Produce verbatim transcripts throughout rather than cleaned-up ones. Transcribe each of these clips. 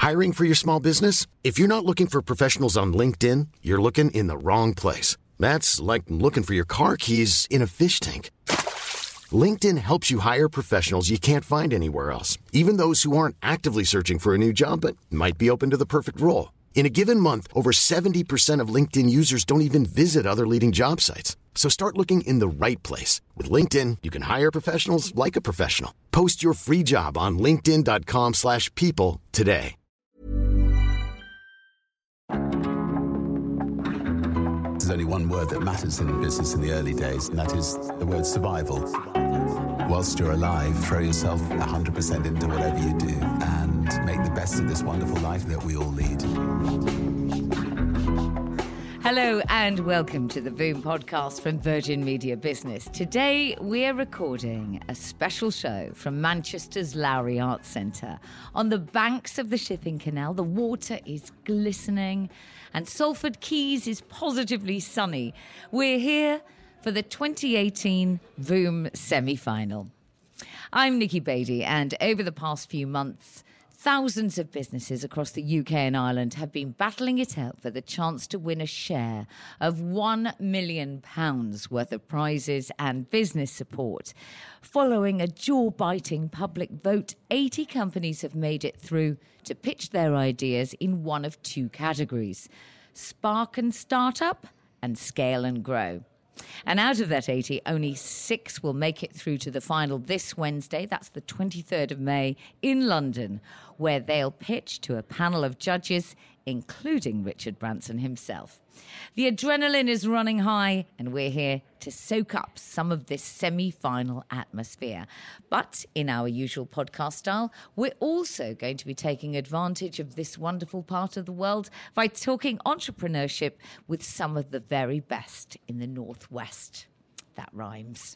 Hiring for your small business? If you're not looking for professionals on LinkedIn, you're looking in the wrong place. That's like looking for your car keys in a fish tank. LinkedIn helps you hire professionals you can't find anywhere else, even those who aren't actively searching for a new job but might be open to the perfect role. In a given month, over seventy percent of LinkedIn users don't even visit other leading job sites. So start looking in the right place. With LinkedIn, you can hire professionals like a professional. Post your free job on linkedin dot com slash people today. There's only one word that matters in business in the early days, and that is the word survival. Whilst you're alive, throw yourself one hundred percent into whatever you do and make the best of this wonderful life that we all lead. Hello and welcome to the Boom podcast from Virgin Media Business. Today we're recording a special show from Manchester's Lowry Arts Centre. On the banks of the shipping canal, the water is glistening and Salford Quays is positively sunny. We're here for the twenty eighteen Boom semi-final. I'm Nikki Beattie, and over the past few months, thousands of businesses across the U K and Ireland have been battling it out for the chance to win a share of one million pounds worth of prizes and business support. Following a jaw-biting public vote, eighty companies have made it through to pitch their ideas in one of two categories: Spark and Startup and Scale and Grow. And out of that eighty, only six will make it through to the final this Wednesday. That's the twenty-third of May in London, where they'll pitch to a panel of judges, including Richard Branson himself. The adrenaline is running high, and we're here to soak up some of this semi-final atmosphere. But in our usual podcast style, we're also going to be taking advantage of this wonderful part of the world by talking entrepreneurship with some of the very best in the Northwest. That rhymes.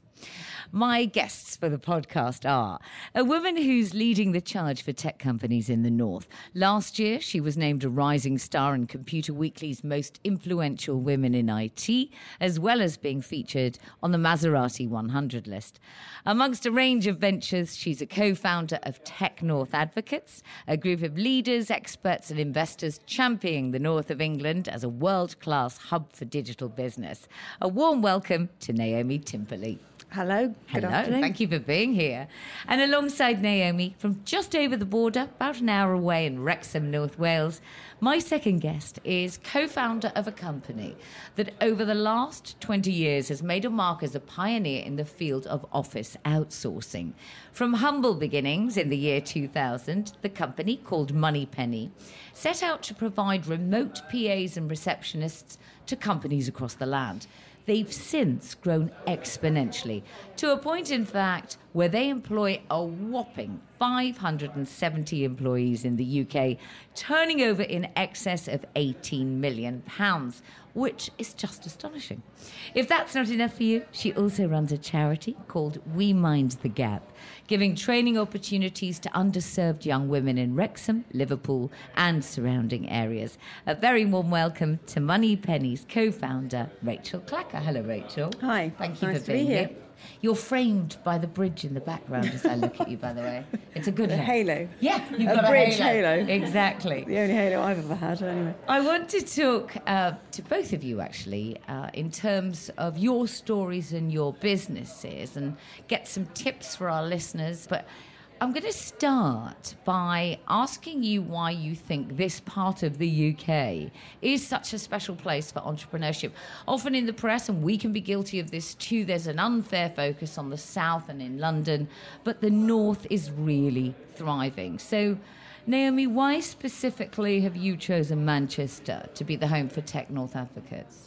My guests for the podcast are a woman who's leading the charge for tech companies in the North. Last year, she was named a rising star in Computer Weekly's Most Influential Women in I T, as well as being featured on the Maserati one hundred list. Amongst a range of ventures, she's a co-founder of Tech North Advocates, a group of leaders, experts and investors championing the north of England as a world-class hub for digital business. A warm welcome to Naomi Timperley. Hello. Good Hello. afternoon. Thank you for being here. And alongside Naomi, from just over the border, about an hour away in Wrexham, North Wales, my second guest is co-founder of a company that over the last twenty years has made a mark as a pioneer in the field of office outsourcing. From humble beginnings in the year two thousand, the company, called Moneypenny, set out to provide remote P As and receptionists to companies across the land. They've since grown exponentially, to a point, in fact, where they employ a whopping five hundred seventy employees in the U K, turning over in excess of eighteen million pounds, which is just astonishing. If that's not enough for you, she also runs a charity called We Mind the Gap, giving training opportunities to underserved young women in Wrexham, Liverpool and surrounding areas. A very warm welcome to Moneypenny's co-founder, Rachel Clacker. Hello, Rachel. Hi. Thank you Nice for to being be here. here. You're framed by the bridge in the background as I look at you, by the way. It's a good The look. halo. Yeah, you've A got bridge a halo. halo. Exactly. The only halo I've ever had, anyway. I want to talk uh, to both of you, actually, uh, in terms of your stories and your businesses, and get some tips for our listeners. But I'm going to start by asking you why you think this part of the U K is such a special place for entrepreneurship. Often in the press, and we can be guilty of this too, there's an unfair focus on the south and in London, but the north is really thriving. So, Naomi, why specifically have you chosen Manchester to be the home for Tech North Advocates?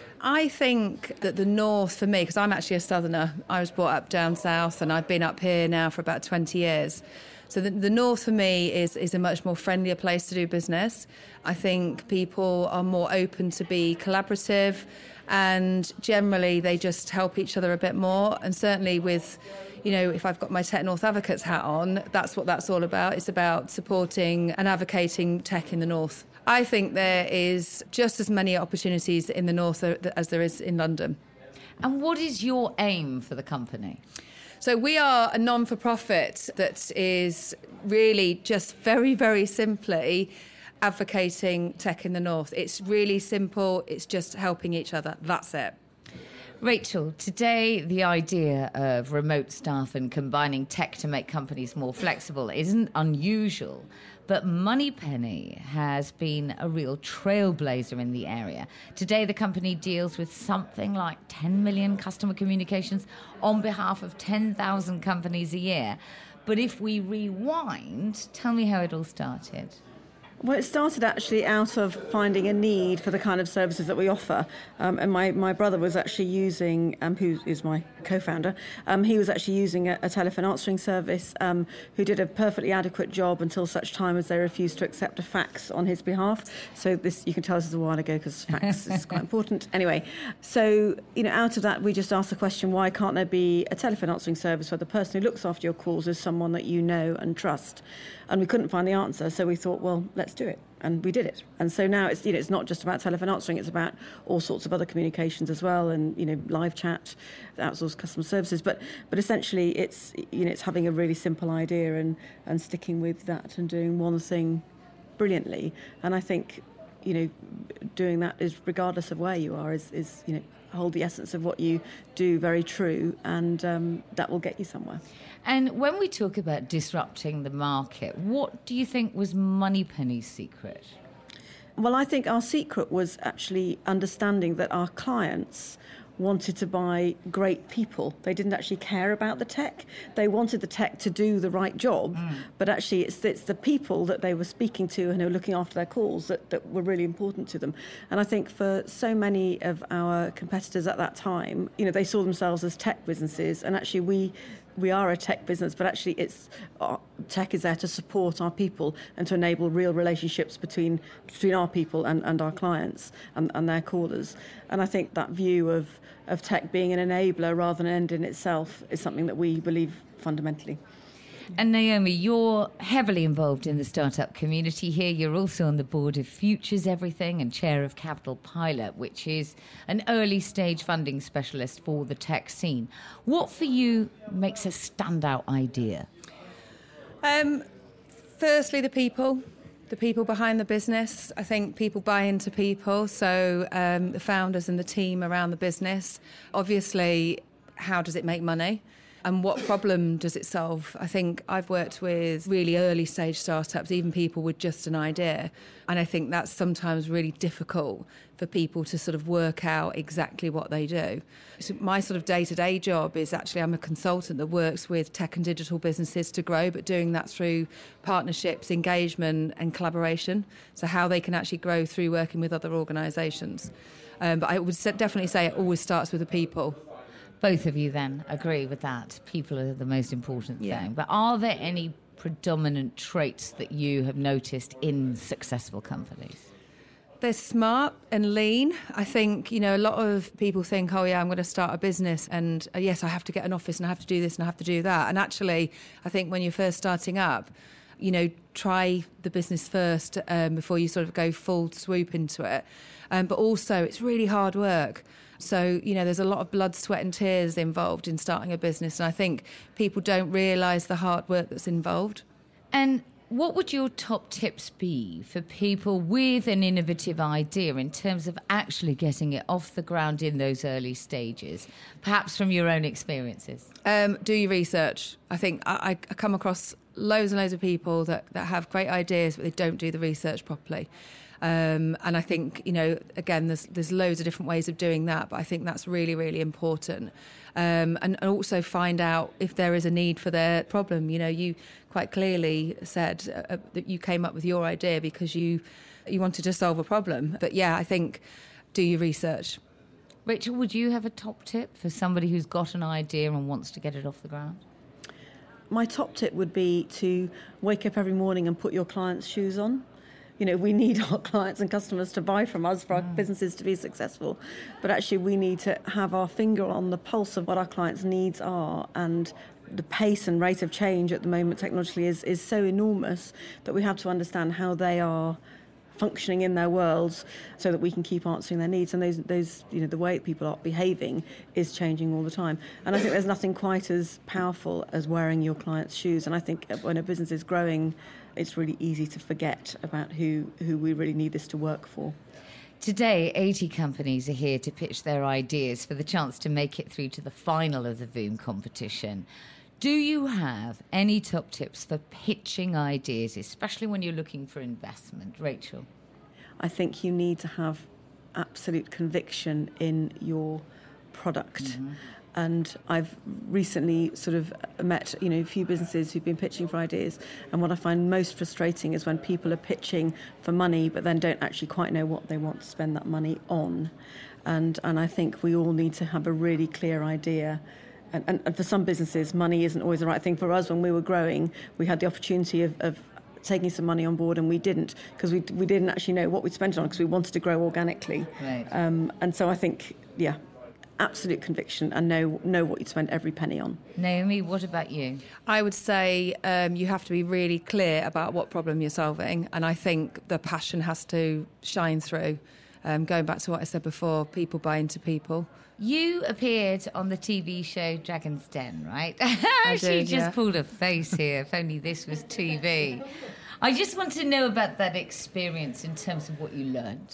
I think that the north, for me, because I'm actually a southerner, I was brought up down south and I've been up here now for about twenty years. So the, the north for me is, is a much more friendlier place to do business. I think people are more open to be collaborative, and generally they just help each other a bit more. And certainly with, you know, if I've got my Tech North Advocates hat on, that's what that's all about. It's about supporting and advocating tech in the north. I think there is just as many opportunities in the north as there is in London. And what is your aim for the company? So we are a non-for-profit that is really just very, very simply advocating tech in the North. It's really simple. It's just helping each other. That's it. Rachel, today the idea of remote staff and combining tech to make companies more flexible isn't unusual, but Moneypenny has been a real trailblazer in the area. Today the company deals with something like ten million customer communications on behalf of ten thousand companies a year. But if we rewind, tell me how it all started. Well, it started actually out of finding a need for the kind of services that we offer. Um, and my, my brother was actually using, um, who is my co-founder, um, he was actually using a, a telephone answering service um, who did a perfectly adequate job until such time as they refused to accept a fax on his behalf. So this, you can tell this is a while ago because fax is quite important. Anyway, so, you know, out of that, we just asked the question, why can't there be a telephone answering service where the person who looks after your calls is someone that you know and trust? And we couldn't find the answer, so we thought, well, let's do it. And we did it. And so now it's, you know, it's not just about telephone answering, it's about all sorts of other communications as well, and, you know, live chat, outsourced customer services. But but essentially it's, you know, it's having a really simple idea and, and sticking with that and doing one thing brilliantly. And I think, you know, doing that is, regardless of where you are, is, is you know, hold the essence of what you do very true, and um, that will get you somewhere. And when we talk about disrupting the market, what do you think was Moneypenny's secret? Well, I think our secret was actually understanding that our clients wanted to buy great people. They didn't actually care about the tech. They wanted the tech to do the right job, mm. but actually it's, it's the people that they were speaking to and who were looking after their calls that, that were really important to them. And I think for so many of our competitors at that time, you know, they saw themselves as tech businesses, and actually we we are a tech business, but actually it's uh, tech is there to support our people and to enable real relationships between between our people and, and our clients and, and their callers. And I think that view of, of tech being an enabler rather than an end in itself is something that we believe fundamentally. And Naomi, you're heavily involved in the startup community here. You're also on the board of Futures Everything and chair of Capital Pilot, which is an early stage funding specialist for the tech scene. What for you makes a standout idea? Um, firstly, the people. The people behind the business. I think people buy into people, so um, the founders and the team around the business. Obviously, how does it make money? And what problem does it solve? I think I've worked with really early stage startups, even people with just an idea. And I think that's sometimes really difficult for people to sort of work out exactly what they do. So my sort of day-to-day job is actually I'm a consultant that works with tech and digital businesses to grow, but doing that through partnerships, engagement and collaboration. So how they can actually grow through working with other organisations. Um, but I would definitely say it always starts with the people. Both of you then agree with that. People are the most important thing. Yeah. But are there any predominant traits that you have noticed in successful companies? They're smart and lean. I think, you know, a lot of people think, oh, yeah, I'm going to start a business and, uh, yes, I have to get an office and I have to do this and I have to do that. And actually, I think when you're first starting up, you know, try the business first um, before you sort of go full swoop into it. Um, but also, it's really hard work. So, you know, there's a lot of blood, sweat and tears involved in starting a business. And I think people don't realise the hard work that's involved. And what would your top tips be for people with an innovative idea in terms of actually getting it off the ground in those early stages, perhaps from your own experiences? Um, do your research. I think I, I come across loads and loads of people that, that have great ideas, but they don't do the research properly. Um, and I think, you know, again, there's there's loads of different ways of doing that, but I think that's really, really important. Um, and, and also find out if there is a need for their problem. You know, you quite clearly said uh, that you came up with your idea because you you wanted to solve a problem. But yeah, I think do your research. Rachel, would you have a top tip for somebody who's got an idea and wants to get it off the ground? My top tip would be to wake up every morning and put your clients' shoes on. You know, we need our clients and customers to buy from us for our mm. businesses to be successful. But actually, we need to have our finger on the pulse of what our clients' needs are. And the pace and rate of change at the moment technologically is, is so enormous that we have to understand how they are functioning in their worlds so that we can keep answering their needs. And those, those, you know, the way people are behaving is changing all the time. And I think there's nothing quite as powerful as wearing your client's shoes. And I think when a business is growing, it's really easy to forget about who, who we really need this to work for. Today, eighty companies are here to pitch their ideas for the chance to make it through to the final of the Voom competition. Do you have any top tips for pitching ideas, especially when you're looking for investment? Rachel? I think you need to have absolute conviction in your product. Mm-hmm. And I've recently sort of met, you know, a few businesses who've been pitching for ideas. And what I find most frustrating is when people are pitching for money, but then don't actually quite know what they want to spend that money on. And and I think we all need to have a really clear idea. And, and, and for some businesses, money isn't always the right thing. For us, when we were growing, we had the opportunity of, of taking some money on board, and we didn't, because we we didn't actually know what we'd spent it on, because we wanted to grow organically. Right. Um, and so I think, yeah, absolute conviction and know know what you'd spend every penny on. Naomi, what about you? I would say um, you have to be really clear about what problem you're solving, and I think the passion has to shine through. Um, going back to what I said before, people buy into people. You appeared on the T V show Dragon's Den, right? I she did, just yeah. pulled a face here. If only this was T V. I just want to know about that experience in terms of what you learned.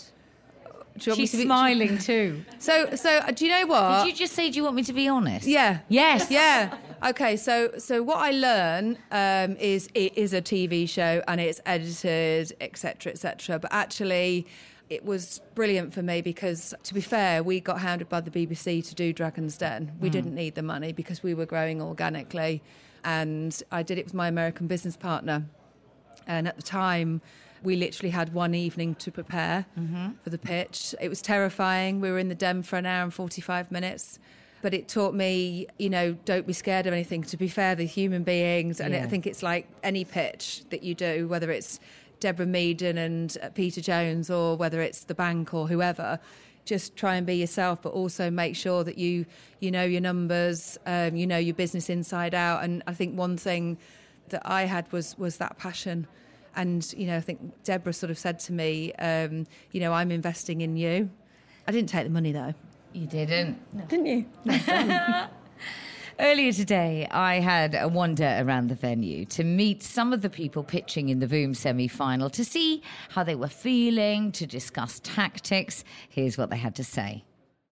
Do you want me She's to be- smiling too. So, so uh, do you know what? Did you just say, do you want me to be honest? Yeah. Yes. Yeah. Okay, so so what I learn um, is it is a T V show and it's edited, et cetera, et cetera. But actually, it was brilliant for me because, to be fair, we got hounded by the B B C to do Dragon's Den. We mm. didn't need the money because we were growing organically. And I did it with my American business partner. And at the time, we literally had one evening to prepare mm-hmm. for the pitch. It was terrifying. We were in the den for an hour and forty-five minutes. But it taught me, you know, don't be scared of anything. To be fair, they're human beings. And yeah. I think it's like any pitch that you do, whether it's Deborah Meaden and Peter Jones or whether it's the bank or whoever, just try and be yourself, but also make sure that you, you know your numbers, um, you know your business inside out. And I think one thing that I had was was that passion. And, you know, I think Deborah sort of said to me, um, you know, I'm investing in you. I didn't take the money, though. You didn't? No. Didn't you? Earlier today, I had a wander around the venue to meet some of the people pitching in the Voom semi-final, to see how they were feeling, to discuss tactics. Here's what they had to say.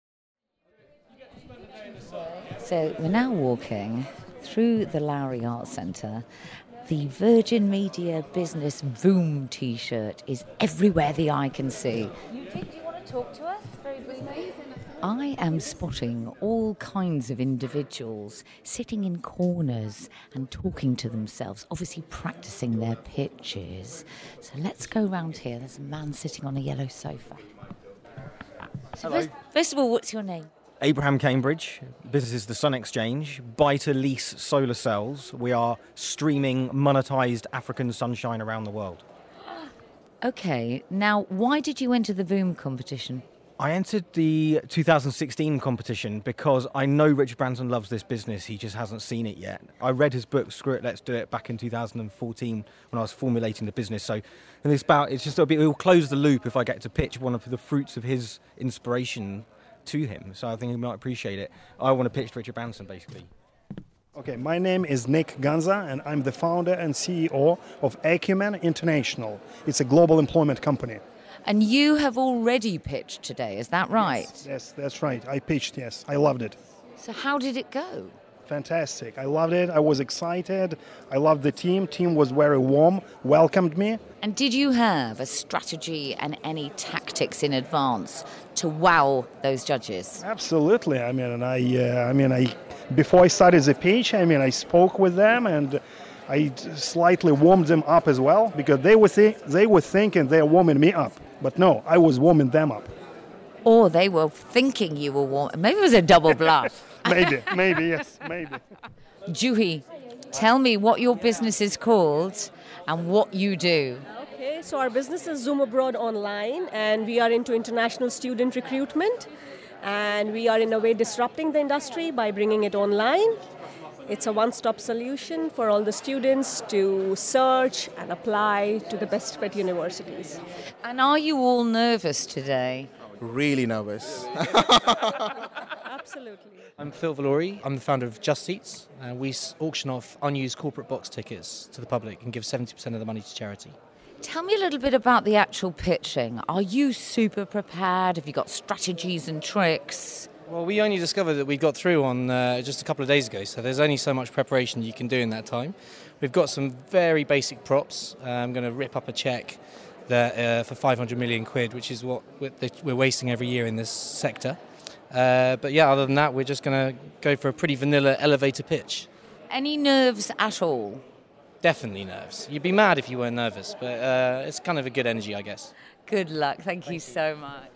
So we're now walking through the Lowry Arts Centre. The Virgin Media Business Voom T-shirt is everywhere the eye can see. You did? Do you want to talk to us very briefly? I am spotting all kinds of individuals sitting in corners and talking to themselves, obviously practicing their pitches. So let's go round here. There's a man sitting on a yellow sofa. So first, first of all, what's your name? Abraham Cambridge. Business is the Sun Exchange. Buy to lease solar cells. We are streaming monetised African sunshine around the world. Okay, now why did you enter the Voom competition? I entered the two thousand sixteen competition because I know Richard Branson loves this business. He just hasn't seen it yet. I read his book, Screw It, Let's Do It, back in two thousand fourteen when I was formulating the business. So and it's about, it's just a bit, it will close the loop if I get to pitch one of the fruits of his inspiration to him. So I think he might appreciate it. I want to pitch to Richard Branson, basically. Okay, my name is Nick Ganza, and I'm the founder and C E O of Acumen International. It's a global employment company. And you have already pitched today, is that right? Yes, yes, that's right. I pitched, yes. I loved it. So how did it go? Fantastic. I loved it. I was excited. I loved the team. Team was very warm, welcomed me. And did you have a strategy and any tactics in advance to wow those judges? Absolutely. I mean, I, uh, I mean, I before I started the pitch, I mean, I spoke with them and I slightly warmed them up as well because they were th- they were thinking they're warming me up, but no, I was warming them up. Or they were thinking you were warm. Maybe it was a double bluff. maybe, maybe, yes, maybe. Juhi, tell me what your business is called and what you do. Okay, so our business is Zoom Abroad Online, and we are into international student recruitment. And we are in a way disrupting the industry by bringing it online. It's a one-stop solution for all the students to search and apply to the best fit universities. And are you all nervous today? Really nervous. Absolutely. I'm Phil Valori. I'm the founder of Just Seats. Uh, we auction off unused corporate box tickets to the public and give seventy percent of the money to charity. Tell me a little bit about the actual pitching. Are you super prepared? Have you got strategies and tricks? Well, we only discovered that we got through on uh, just a couple of days ago, so there's only so much preparation you can do in that time. We've got some very basic props. Uh, I'm going to rip up a cheque that, uh, for five hundred million quid, which is what we're wasting every year in this sector. Uh, but yeah, other than that, we're just going to go for a pretty vanilla elevator pitch. Any nerves at all? Definitely nerves. You'd be mad if you weren't nervous, but uh, it's kind of a good energy, I guess. Good luck. Thank, Thank you so much.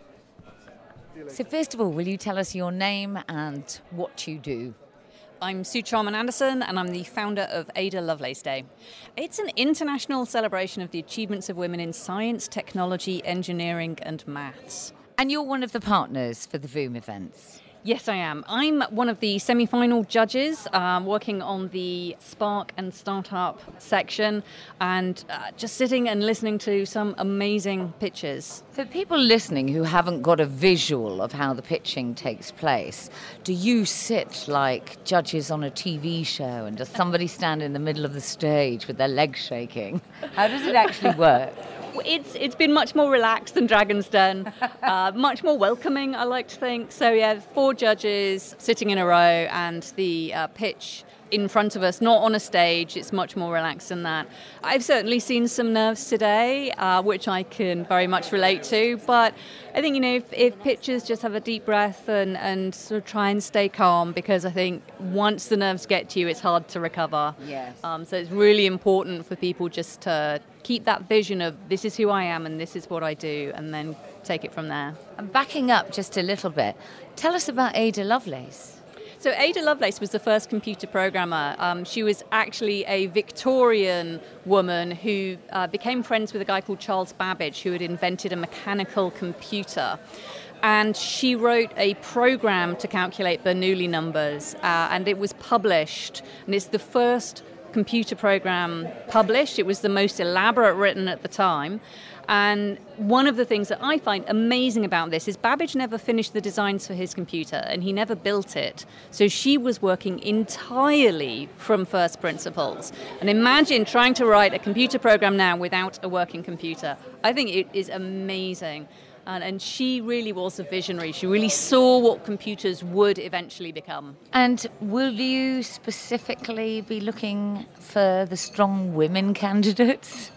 So first of all, will you tell us your name and what you do? I'm Sue Charman-Anderson, and I'm the founder of Ada Lovelace Day. It's an international celebration of the achievements of women in science, technology, engineering and maths. And you're one of the partners for the Voom events. Yes, I am. I'm one of the semi-final judges um, working on the Spark and Startup section and uh, just sitting and listening to some amazing pitches. For people listening who haven't got a visual of how the pitching takes place, do you sit like judges on a T V show and does somebody stand in the middle of the stage with their legs shaking? How does it actually work? It's it's been much more relaxed than Dragon's Den, uh, much more welcoming, I like to think. So yeah, four judges sitting in a row and the uh, pitch in front of us, not on a stage. It's much more relaxed than that. I've certainly seen some nerves today, uh, which I can very much relate to. But I think, you know, if, if pitchers just have a deep breath and, and sort of try and stay calm, because I think once the nerves get to you, it's hard to recover. Yes. Um, so it's really important for people just to keep that vision of this is who I am and this is what I do, and then take it from there. And backing up just a little bit, tell us about Ada Lovelace. So Ada Lovelace was the first computer programmer. Um, she was actually a Victorian woman who uh, became friends with a guy called Charles Babbage, who had invented a mechanical computer. And she wrote a program to calculate Bernoulli numbers, uh, and it was published. And it's the first computer program published. It was the most elaborate written at the time. And one of the things that I find amazing about this is Babbage never finished the designs for his computer, and he never built it. So she was working entirely from first principles. And imagine trying to write a computer program now without a working computer. I think it is amazing. And, and she really was a visionary. She really saw what computers would eventually become. And will you specifically be looking for the strong women candidates?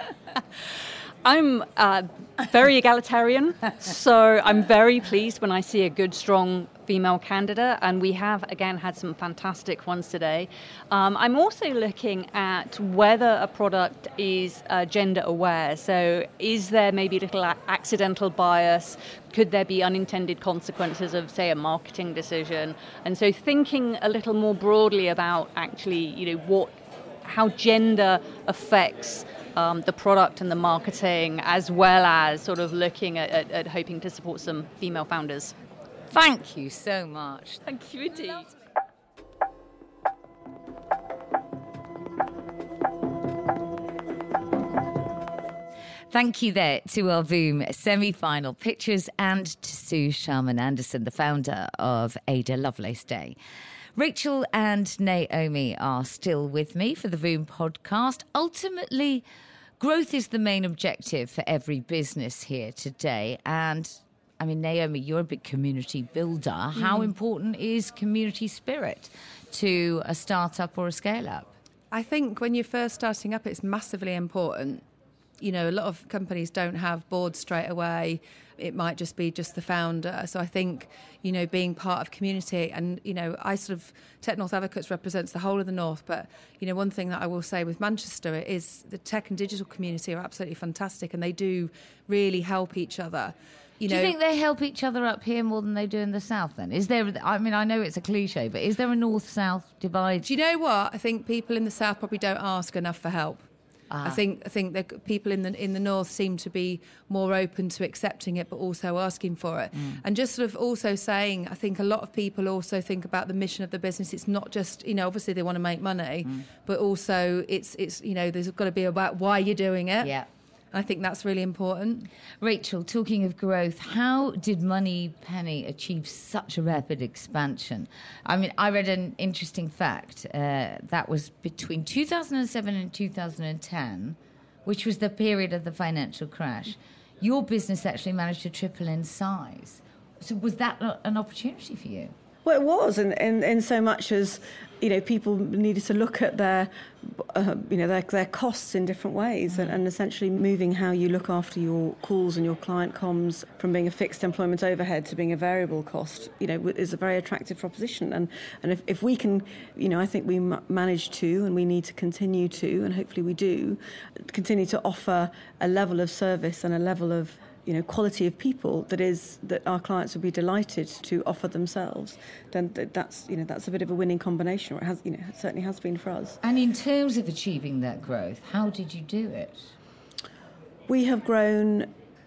I'm uh, very egalitarian, so I'm very pleased when I see a good, strong female candidate, and we have, again, had some fantastic ones today. Um, I'm also looking at whether a product is uh, gender aware. So is there maybe a little a- accidental bias? Could there be unintended consequences of, say, a marketing decision? And so thinking a little more broadly about actually, you know, what, how gender affects Um, the product and the marketing, as well as sort of looking at, at, at hoping to support some female founders. Thank you so much. Thank you indeed. Thank you there to our Voom semi-final pitchers and to Sue Charman-Anderson, the founder of Ada Lovelace Day. Rachel and Naomi are still with me for the Voom podcast. Ultimately, growth is the main objective for every business here today. And, I mean, Naomi, you're a big community builder. Mm. How important is community spirit to a startup or a scale-up? I think when you're first starting up, it's massively important. You know, a lot of companies don't have boards straight away. It might just be just the founder. So I think, you know, being part of community, and, you know, I sort of, Tech North Advocates represents the whole of the North, but, you know, one thing that I will say with Manchester is the tech and digital community are absolutely fantastic, and they do really help each other. You do know, you think they help each other up here more than they do in the south then? Is there, I mean, I know it's a cliche, but is there a north-south divide? Do you know what? I think people in the south probably don't ask enough for help. I think I think that people in the in the north seem to be more open to accepting it, but also asking for it. Mm. And just sort of also saying, I think a lot of people also think about the mission of the business. It's not just, you know, obviously they want to make money, mm. but also it's it's you know, there's got to be about why you're doing it. Yeah. I think that's really important. Rachel, talking of growth, how did Moneypenny achieve such a rapid expansion? I mean, I read an interesting fact uh, that was between two thousand seven and two thousand ten, which was the period of the financial crash. Your business actually managed to triple in size. So was that an opportunity for you? Well, it was, in, in, in so much as, you know, people needed to look at their, uh, you know, their, their costs in different ways, mm-hmm. and, and essentially moving how you look after your calls and your client comms from being a fixed employment overhead to being a variable cost, you know, is a very attractive proposition. And and if, if we can, you know, I think we m- manage to, and we need to continue to, and hopefully we do, continue to offer a level of service and a level of, you know, quality of people that is that our clients would be delighted to offer themselves, then that's, you know, that's a bit of a winning combination, or it has, you know, it certainly has been for us. And in terms of achieving that growth, how did you do it? We have grown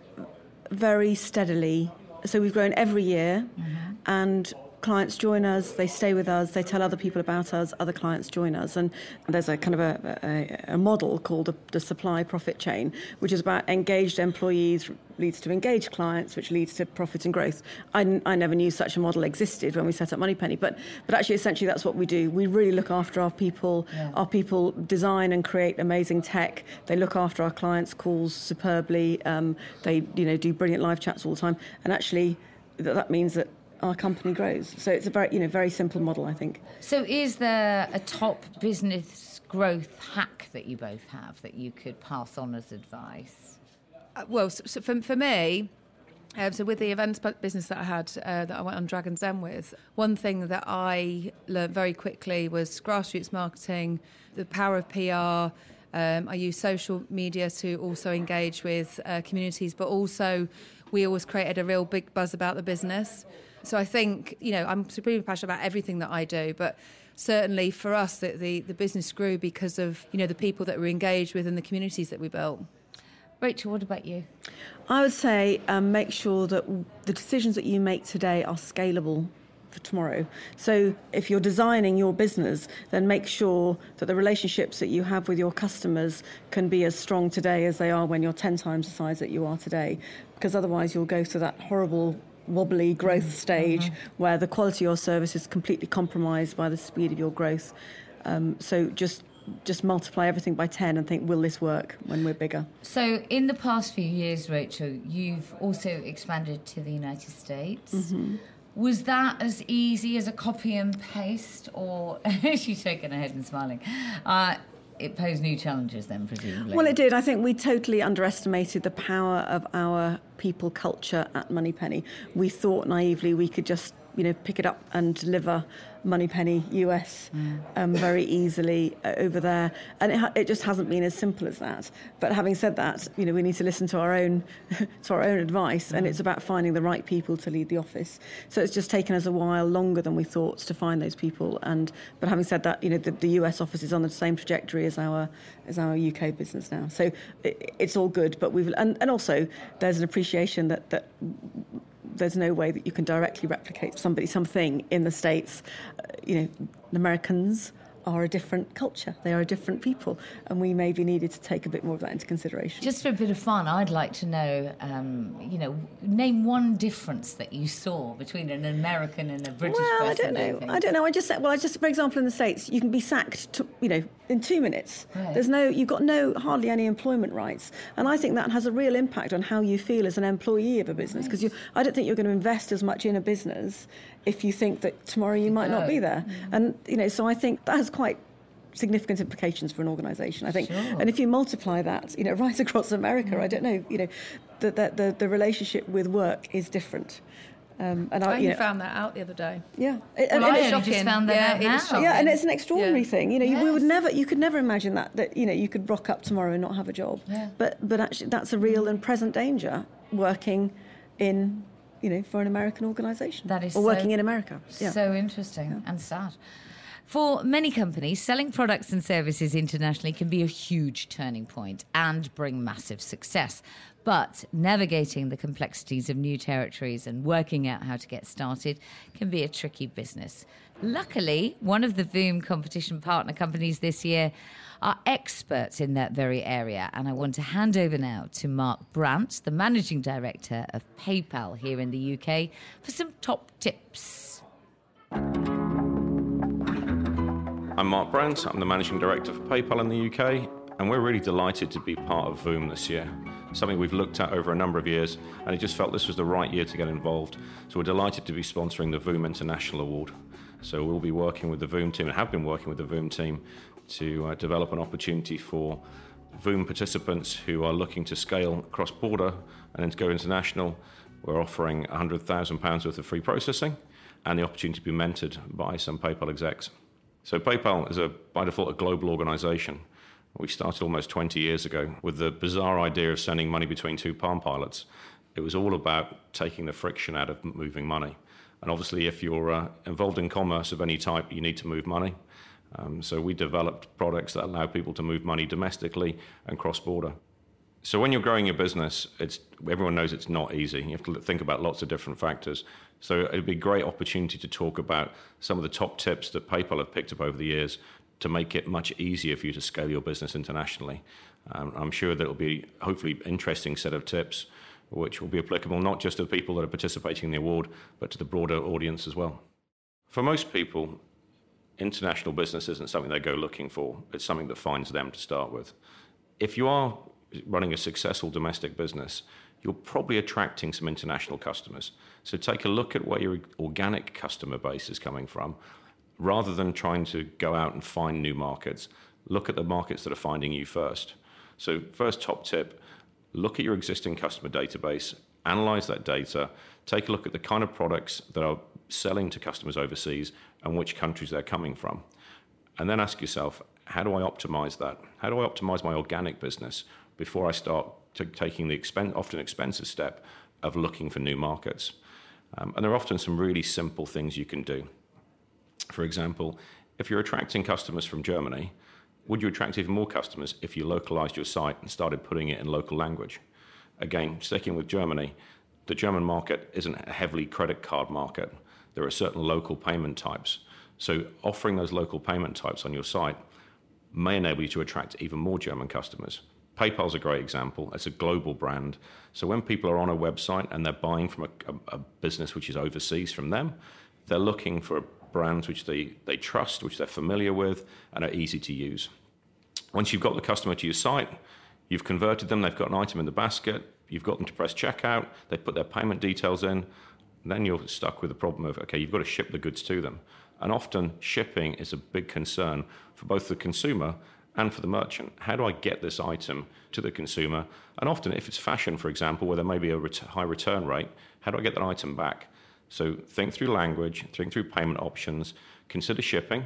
very steadily. So we've grown every year, mm-hmm. and clients join us, they stay with us, they tell other people about us, other clients join us. And there's a kind of a, a, a model called the, the supply profit chain, which is about engaged employees leads to engaged clients, which leads to profit and growth. I, I never knew such a model existed when we set up Moneypenny, but but actually essentially that's what we do. We really look after our people. Yeah. Our people design and create amazing tech. They look after our clients' calls superbly. Um, they, you know, do brilliant live chats all the time. And actually that, that means that our company grows. So it's a very, you know, very simple model, I think. So is there a top business growth hack that you both have that you could pass on as advice? Uh, well, so, so for, for me, um, so with the events business that I had, uh, that I went on Dragon's Den with, one thing that I learned very quickly was grassroots marketing, the power of P R. Um, I use social media to also engage with uh, communities, but also we always created a real big buzz about the business. So I think, you know, I'm supremely passionate about everything that I do, but certainly for us, the, the, the business grew because of, you know, the people that we're engaged with and the communities that we built. Rachel, what about you? I would say um, make sure that the decisions that you make today are scalable for tomorrow. So if you're designing your business, then make sure that the relationships that you have with your customers can be as strong today as they are when you're ten times the size that you are today, because otherwise you'll go through that horrible wobbly growth stage mm-hmm. where the quality of your service is completely compromised by the speed of your growth. Um, so just just multiply everything by ten and think, will this work when we're bigger? So in the past few years, Rachel, you've also expanded to the United States. Mm-hmm. Was that as easy as a copy and paste, or she's shaking her head and smiling? Uh, it posed new challenges then, presumably. Well, it did. I think we totally underestimated the power of our people culture at Moneypenny. We thought naively we could just, you know, pick it up and deliver Moneypenny U S mm. um, very easily uh, over there, and it, ha- it just hasn't been as simple as that. But having said that, you know, we need to listen to our own to our own advice, mm. and it's about finding the right people to lead the office. So it's just taken us a while longer than we thought to find those people. And but having said that, you know, the, the U S office is on the same trajectory as our as our U K business now. So it, it's all good. But we've and, and also there's an appreciation that that. There's no way that you can directly replicate somebody, something in the States. Uh, you know, Americans are a different culture. They are a different people. And we maybe needed to take a bit more of that into consideration. Just for a bit of fun, I'd like to know, um, you know, name one difference that you saw between an American and a British well, person. Well, I don't know. I don't know. I just, well, I just, for example, in the States, you can be sacked, to, you know, in two minutes. Right. There's no, you've got no, hardly any employment rights. And I think that has a real impact on how you feel as an employee of a business. Because right. you, I don't think you're going to invest as much in a business if you think that tomorrow you might no. not be there. Mm. And, you know, so I think that has quite significant implications for an organisation, I think. Sure. And if you multiply that, you know, right across America, mm. I don't know, you know, the, the, the, the relationship with work is different. Um, and I, I you know, found that out the other day. Yeah, well, and, I and only it's just found that yeah, out now. Yeah, and it's an extraordinary yeah. thing. You know, yes. we would never, you could never imagine that that you know you could rock up tomorrow and not have a job. Yeah. But but actually, that's a real and present danger working in, you know, for an American organisation. That is or so, working in America. Yeah. So interesting yeah. and sad. For many companies, selling products and services internationally can be a huge turning point and bring massive success. But navigating the complexities of new territories and working out how to get started can be a tricky business. Luckily, one of the Voom competition partner companies this year are experts in that very area. And I want to hand over now to Mark Brandt, the Managing Director of PayPal here in the U K, for some top tips. I'm Mark Brandt, I'm the Managing Director for PayPal in the U K, and we're really delighted to be part of Voom this year. Something we've looked at over a number of years, and it just felt this was the right year to get involved. So we're delighted to be sponsoring the Voom International Award. So we'll be working with the Voom team, and have been working with the Voom team, to uh, develop an opportunity for Voom participants who are looking to scale cross-border and then to go international. We're offering one hundred thousand pounds worth of free processing and the opportunity to be mentored by some PayPal execs. So PayPal is, a, by default, a global organization. We started almost twenty years ago with the bizarre idea of sending money between two Palm Pilots. It was all about taking the friction out of moving money. And obviously, if you're uh, involved in commerce of any type, you need to move money. Um, so we developed products that allow people to move money domestically and cross-border. So when you're growing your business, it's, everyone knows it's not easy. You have to think about lots of different factors. So it'd be a great opportunity to talk about some of the top tips that PayPal have picked up over the years to make it much easier for you to scale your business internationally. Um, I'm sure that it'll be hopefully interesting set of tips which will be applicable not just to the people that are participating in the award, but to the broader audience as well. For most people, international business isn't something they go looking for. It's something that finds them to start with. If you are running a successful domestic business, you're probably attracting some international customers. So take a look at where your organic customer base is coming from. Rather than trying to go out and find new markets, look at the markets that are finding you first. So first top tip, look at your existing customer database, analyze that data, take a look at the kind of products that are selling to customers overseas and which countries they're coming from. And then ask yourself, how do I optimize that? How do I optimize my organic business before I start to taking the expen- often expensive step of looking for new markets? Um, and there are often some really simple things you can do. For example, if you're attracting customers from Germany, would you attract even more customers if you localized your site and started putting it in local language? Again, sticking with Germany, the German market isn't a heavily credit card market. There are certain local payment types. So offering those local payment types on your site may enable you to attract even more German customers. PayPal's a great example. It's a global brand. So when people are on a website and they're buying from a, a, a business which is overseas from them, they're looking for brands which they, they trust, which they're familiar with, and are easy to use. Once you've got the customer to your site, you've converted them, they've got an item in the basket, you've got them to press checkout, they put their payment details in, and then you're stuck with the problem of, okay, you've got to ship the goods to them. And often shipping is a big concern for both the consumer and for the merchant. How do I get this item to the consumer? And often if it's fashion, for example, where there may be a ret- high return rate, how do I get that item back? So think through language, think through payment options, consider shipping.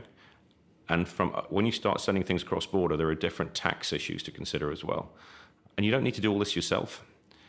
And from when you start sending things cross-border, there are different tax issues to consider as well. And you don't need to do all this yourself.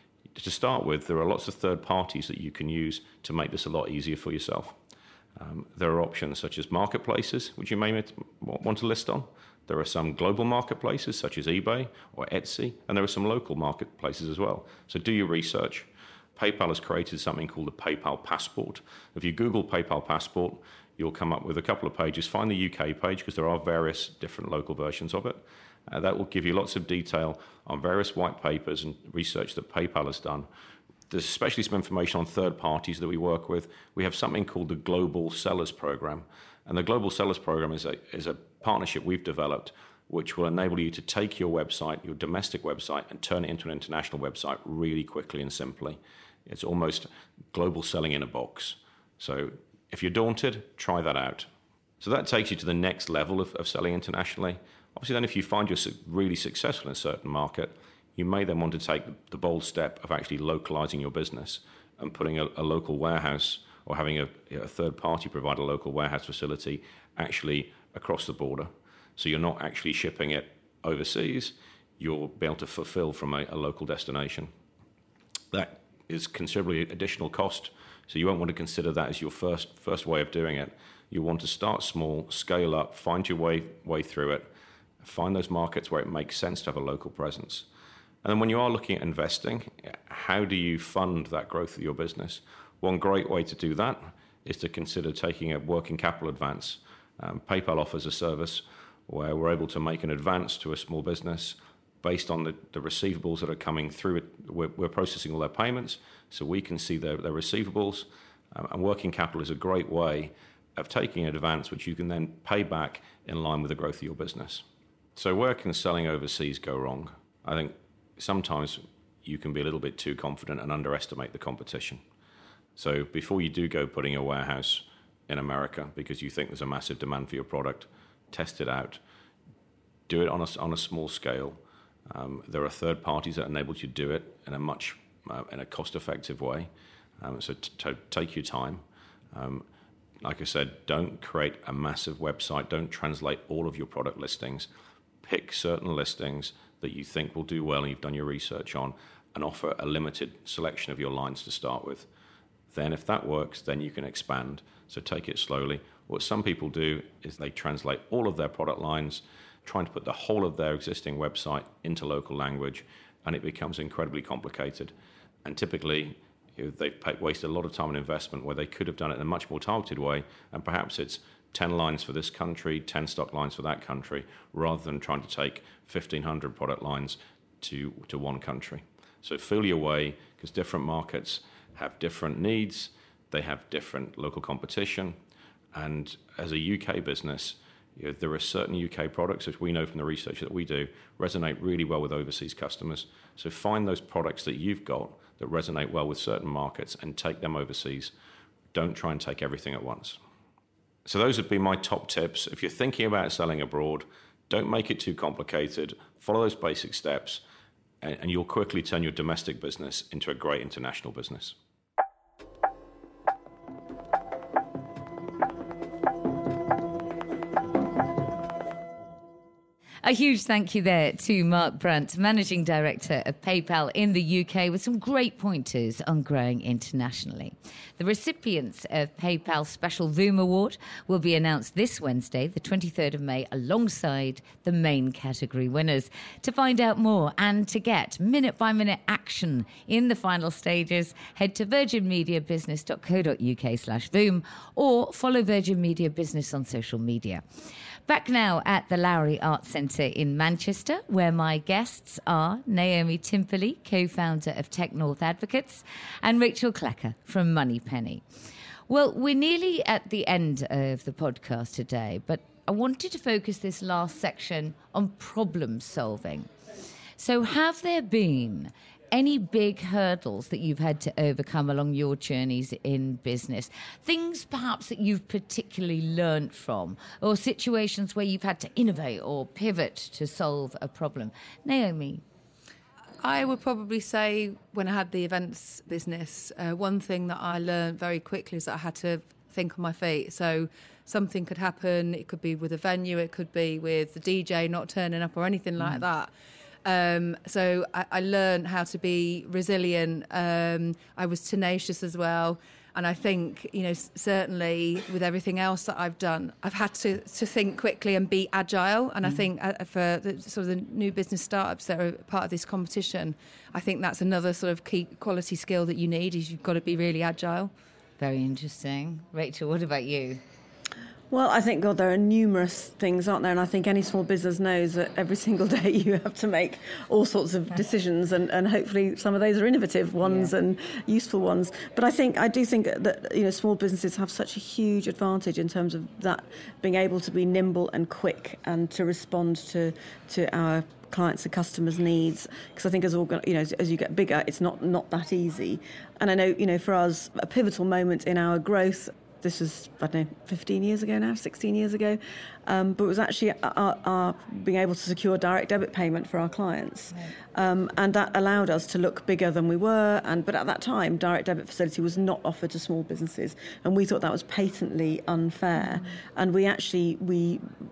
To start with, there are lots of third parties that you can use to make this a lot easier for yourself. Um, there are options such as marketplaces, which you may want to list on. There are some global marketplaces such as eBay or Etsy, and there are some local marketplaces as well. So do your research. PayPal has created something called the PayPal Passport. If you Google PayPal Passport, you'll come up with a couple of pages. Find the U K page because there are various different local versions of it. Uh, that will give you lots of detail on various white papers and research that PayPal has done. There's especially some information on third parties that we work with. We have something called the Global Sellers Program. And the Global Sellers Program is a, is a partnership we've developed which will enable you to take your website, your domestic website, and turn it into an international website really quickly and simply. It's almost global selling in a box. So if you're daunted, try that out. So that takes you to the next level of, of selling internationally. Obviously, then if you find you're really successful in a certain market, you may then want to take the bold step of actually localizing your business and putting a, a local warehouse or having a, a third party provide a local warehouse facility actually across the border. So you're not actually shipping it overseas, you'll be able to fulfill from a, a local destination. That is considerably additional cost. So you won't want to consider that as your first first way of doing it. You want to start small, scale up, find your way way through it, find those markets where it makes sense to have a local presence. And then when you are looking at investing, how do you fund that growth of your business? One great way to do that is to consider taking a working capital advance. Um, PayPal offers a service where we're able to make an advance to a small business based on the, the receivables that are coming through it. We're, we're processing all their payments, so we can see their, their receivables. Um, and working capital is a great way of taking an advance, which you can then pay back in line with the growth of your business. So where can selling overseas go wrong? I think sometimes you can be a little bit too confident and underestimate the competition. So before you do go putting a warehouse in America because you think there's a massive demand for your product, test it out. Do it on a, on a small scale. Um, there are third parties that enable you to do it in a much uh, in a cost-effective way. Um, so t- t- take your time. Um, like I said, don't create a massive website. Don't translate all of your product listings. Pick certain listings that you think will do well and you've done your research on, and offer a limited selection of your lines to start with. Then if that works, then you can expand. So take it slowly. What some people do is they translate all of their product lines, trying to put the whole of their existing website into local language, and it becomes incredibly complicated. And typically, you know, they've paid, wasted a lot of time and investment where they could have done it in a much more targeted way, and perhaps it's ten lines for this country, ten stock lines for that country, rather than trying to take fifteen hundred product lines to, to one country. So feel your way, because different markets have different needs, they have different local competition, and as a U K business, you know, there are certain U K products, which we know from the research that we do, resonate really well with overseas customers. So find those products that you've got that resonate well with certain markets and take them overseas. Don't try and take everything at once. So those would be my top tips. If you're thinking about selling abroad, don't make it too complicated. Follow those basic steps, and, and you'll quickly turn your domestic business into a great international business. A huge thank you there to Mark Brunt, Managing Director of PayPal in the U K, with some great pointers on growing internationally. The recipients of PayPal's Special Voom Award will be announced this Wednesday, the twenty-third of May, alongside the main category winners. To find out more and to get minute-by-minute action in the final stages, head to virginmediabusiness.co.uk slash Voom or follow Virgin Media Business on social media. Back now at the Lowry Arts Centre in Manchester, where my guests are Naomi Timperley, co-founder of Tech North Advocates, and Rachel Klecker from Moneypenny. Well, we're nearly at the end of the podcast today, but I wanted to focus this last section on problem solving. So have there been any big hurdles that you've had to overcome along your journeys in business? Things perhaps that you've particularly learnt from, or situations where you've had to innovate or pivot to solve a problem? Naomi? I would probably say when I had the events business, uh, one thing that I learned very quickly is that I had to think on my feet. So something could happen. It could be with a venue. It could be with the D J not turning up or anything mm. like that. Um, so I, I learned how to be resilient. Um, I was tenacious as well. And I think, you know, certainly with everything else that I've done, I've had to, to think quickly and be agile. And mm. I think uh, for the, sort of the new business startups that are part of this competition, I think that's another sort of key quality skill that you need, is you've got to be really agile. Very interesting. Rachel, what about you? Well, I think, God, there are numerous things, aren't there? And I think any small business knows that every single day you have to make all sorts of decisions, and, and hopefully some of those are innovative ones yeah. and useful ones. But I think, I do think that, you know, small businesses have such a huge advantage in terms of that, being able to be nimble and quick and to respond to, to our clients' and customers' needs, because I think as organ- you know as, as you get bigger, it's not not that easy. And I know, you know, for us, a pivotal moment in our growth, this was, I don't know, fifteen years ago now, sixteen years ago, um, but it was actually our, our being able to secure direct debit payment for our clients. Right. Um, and that allowed us to look bigger than we were. And But at that time, direct debit facility was not offered to small businesses. And we thought that was patently unfair. Mm. And we actually, we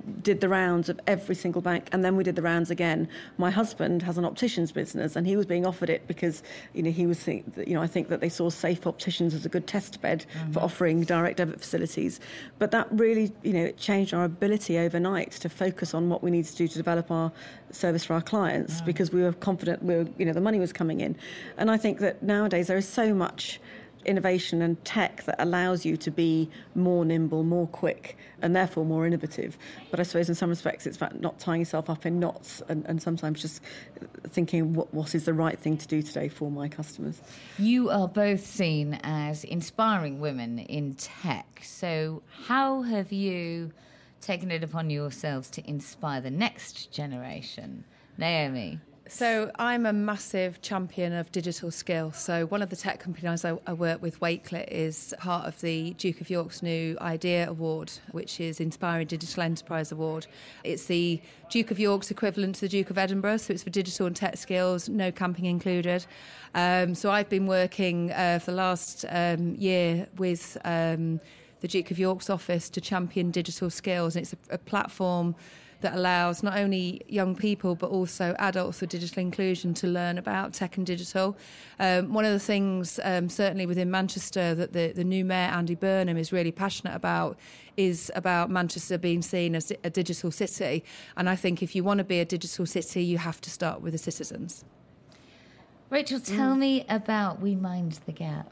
did the rounds of every single bank, and then we did the rounds again. My husband has an optician's business, and he was being offered it because, you know, he was, think, you know, I think that they saw Safe Opticians as a good test bed mm-hmm. for offering direct debit facilities. But that really, you know, it changed our ability overnight to focus on what we need to do to develop our service for our clients mm. because we were confident we were, you know, the money was coming in. And I think that nowadays there is so much innovation and tech that allows you to be more nimble, more quick, and therefore more innovative. But I suppose in some respects it's about not tying yourself up in knots and, and sometimes just thinking what, what is the right thing to do today for my customers. You are both seen as inspiring women in tech. So how have you taken it upon yourselves to inspire the next generation? Naomi? So I'm a massive champion of digital skills. So one of the tech companies I, I work with, Wakelet, is part of the Duke of York's new IDEA Award, which is Inspiring Digital Enterprise Award. It's the Duke of York's equivalent to the Duke of Edinburgh, so it's for digital and tech skills, no camping included. Um, so I've been working uh, for the last um, year with um, the Duke of York's office to champion digital skills. And it's a, a platform that allows not only young people but also adults with digital inclusion to learn about tech and digital. Um, one of the things, um, certainly within Manchester, that the, the new mayor, Andy Burnham, is really passionate about is about Manchester being seen as a digital city. And I think if you want to be a digital city, you have to start with the citizens. Rachel, tell mm. me about We Mind the Gap.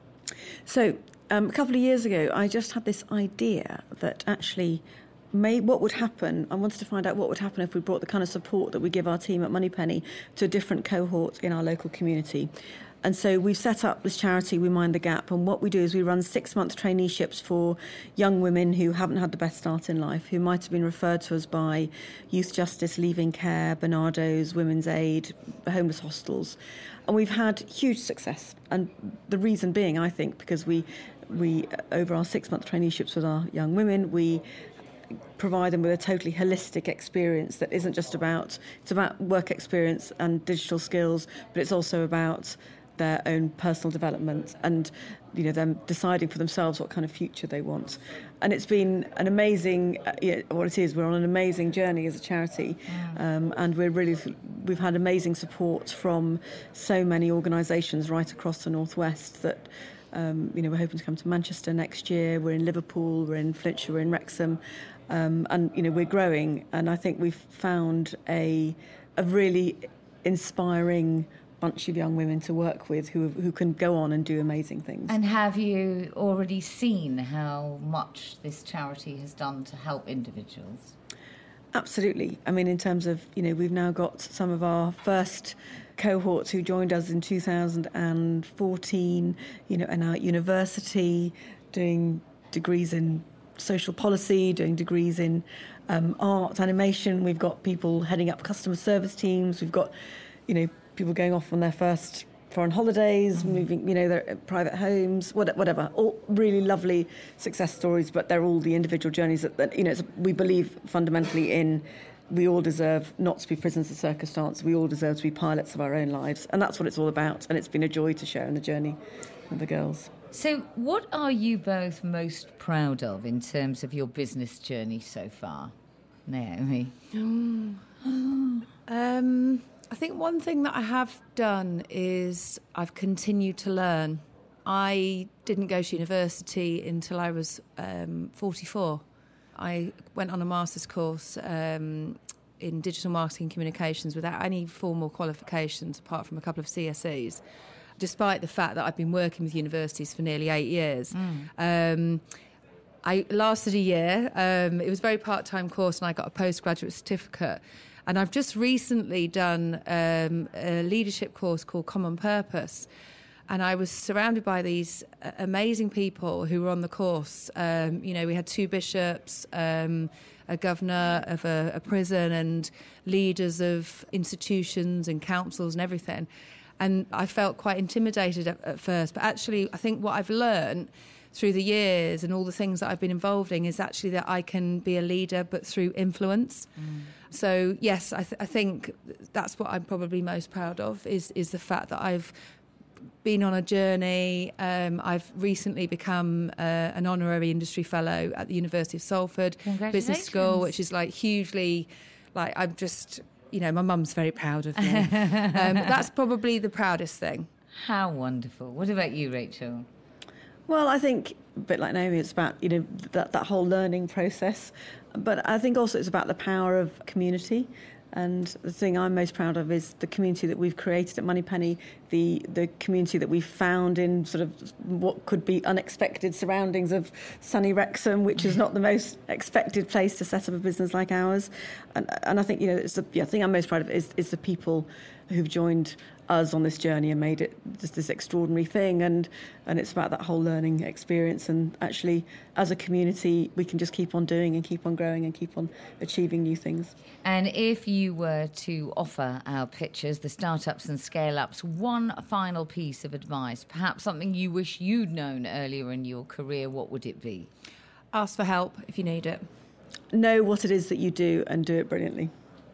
So um, a couple of years ago, I just had this idea that actually May, what would happen, I wanted to find out what would happen if we brought the kind of support that we give our team at Moneypenny to a different cohort in our local community. And so we've set up this charity, We Mind the Gap, and what we do is we run six-month traineeships for young women who haven't had the best start in life, who might have been referred to us by Youth Justice, Leaving Care, Barnardo's, Women's Aid, homeless hostels. And we've had huge success. And the reason being, I think, because we, we over our six-month traineeships with our young women, we provide them with a totally holistic experience that isn't just about, it's about work experience and digital skills, but it's also about their own personal development and, you know, them deciding for themselves what kind of future they want. And it's been an amazing, uh, yeah, what it is, we're on an amazing journey as a charity, um, and we're really, we've had amazing support from so many organisations right across the Northwest that, um, you know, we're hoping to come to Manchester next year. We're in Liverpool, we're in Flintshire, we're in Wrexham. Um, and, you know, we're growing, and I think we've found a a really inspiring bunch of young women to work with who who can go on and do amazing things. And have you already seen how much this charity has done to help individuals? Absolutely. I mean, in terms of, you know, we've now got some of our first cohorts who joined us in two thousand fourteen, you know, and are at university doing degrees in social policy, doing degrees in um, art, animation. We've got people heading up customer service teams. We've got, you know, people going off on their first foreign holidays, mm-hmm. moving, you know, their private homes, whatever. All really lovely success stories, but they're all the individual journeys that, that you know, it's, we believe fundamentally in. We all deserve not to be prisoners of circumstance. We all deserve to be pilots of our own lives. And that's what it's all about. And it's been a joy to share in the journey with the girls. So what are you both most proud of in terms of your business journey so far, Naomi? um, I think one thing that I have done is I've continued to learn. I didn't go to university until I was um, forty-four. I went on a master's course um, in digital marketing communications without any formal qualifications apart from a couple of C S Es. Despite the fact that I've been working with universities for nearly eight years. Mm. Um, I lasted a year. Um, it was a very part-time course and I got a postgraduate certificate. And I've just recently done um, a leadership course called Common Purpose. And I was surrounded by these amazing people who were on the course. Um, you know, we had two bishops, um, a governor of a, a prison and leaders of institutions and councils and everything. And I felt quite intimidated at, at first. But actually, I think what I've learned through the years and all the things that I've been involved in is actually that I can be a leader, but through influence. Mm. So, yes, I, th- I think that's what I'm probably most proud of is, is the fact that I've been on a journey. Um, I've recently become uh, an honorary industry fellow at the University of Salford Business School, which is like hugely, like I'm just, you know, my mum's very proud of me. um, that's probably the proudest thing. How wonderful. What about you, Rachel? Well, I think a bit like Naomi, it's about, you know, that, that whole learning process. But I think also it's about the power of community. And the thing I'm most proud of is the community that we've created at Moneypenny, the the community that we've found in sort of what could be unexpected surroundings of sunny Wrexham, which is not the most expected place to set up a business like ours. And, and I think, you know, it's the yeah, thing I'm most proud of is, is the people who've joined us on this journey and made it just this extraordinary thing. And and it's about that whole learning experience. And actually, as a community, we can just keep on doing and keep on growing and keep on achieving new things. And if you were to offer our pitchers, the startups and scale-ups, one final piece of advice, perhaps something you wish you'd known earlier in your career, what would it be? Ask for help if you need it. Know what it is that you do and do it brilliantly.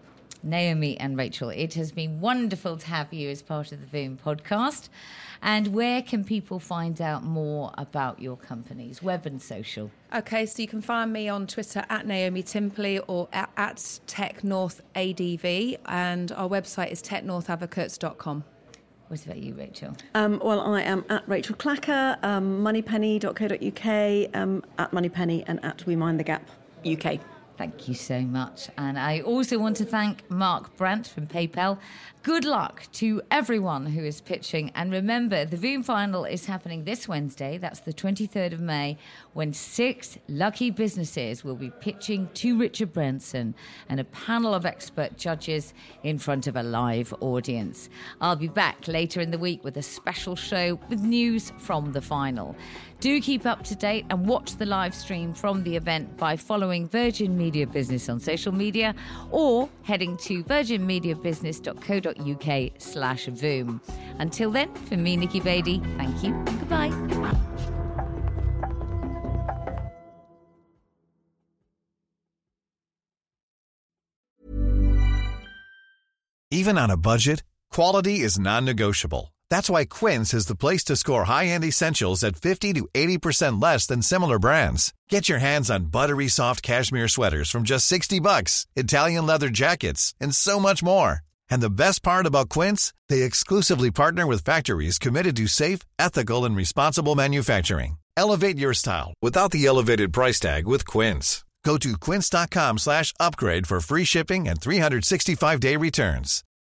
Naomi and Rachel, it has been wonderful to have you as part of the Voom podcast. And where can people find out more about your companies, web and social? Okay, so you can find me on Twitter at Naomi Timpley or at, at TechNorthADV, and our website is tech north advocates dot com. What about you, Rachel? Um, well, I am at Rachel Clacker, um, moneypenny dot co dot uk, um, at Moneypenny and at We Mind the Gap U K. Thank you so much. And I also want to thank Mark Brandt from PayPal. Good luck to everyone who is pitching. And remember, the Voom final is happening this Wednesday. That's the twenty-third of May, when six lucky businesses will be pitching to Richard Branson and a panel of expert judges in front of a live audience. I'll be back later in the week with a special show with news from the final. Do keep up to date and watch the live stream from the event by following Virgin Media Business on social media or heading to virgin media business dot co dot uk slash Voom. Until then, from me, Nikki Beatty, thank you and goodbye. Even on a budget, quality is non-negotiable. That's why Quince is the place to score high-end essentials at fifty to eighty percent less than similar brands. Get your hands on buttery soft cashmere sweaters from just sixty bucks, Italian leather jackets, and so much more. And the best part about Quince, they exclusively partner with factories committed to safe, ethical, and responsible manufacturing. Elevate your style without the elevated price tag with Quince. Go to quince dot com slash upgrade for free shipping and three sixty-five day returns.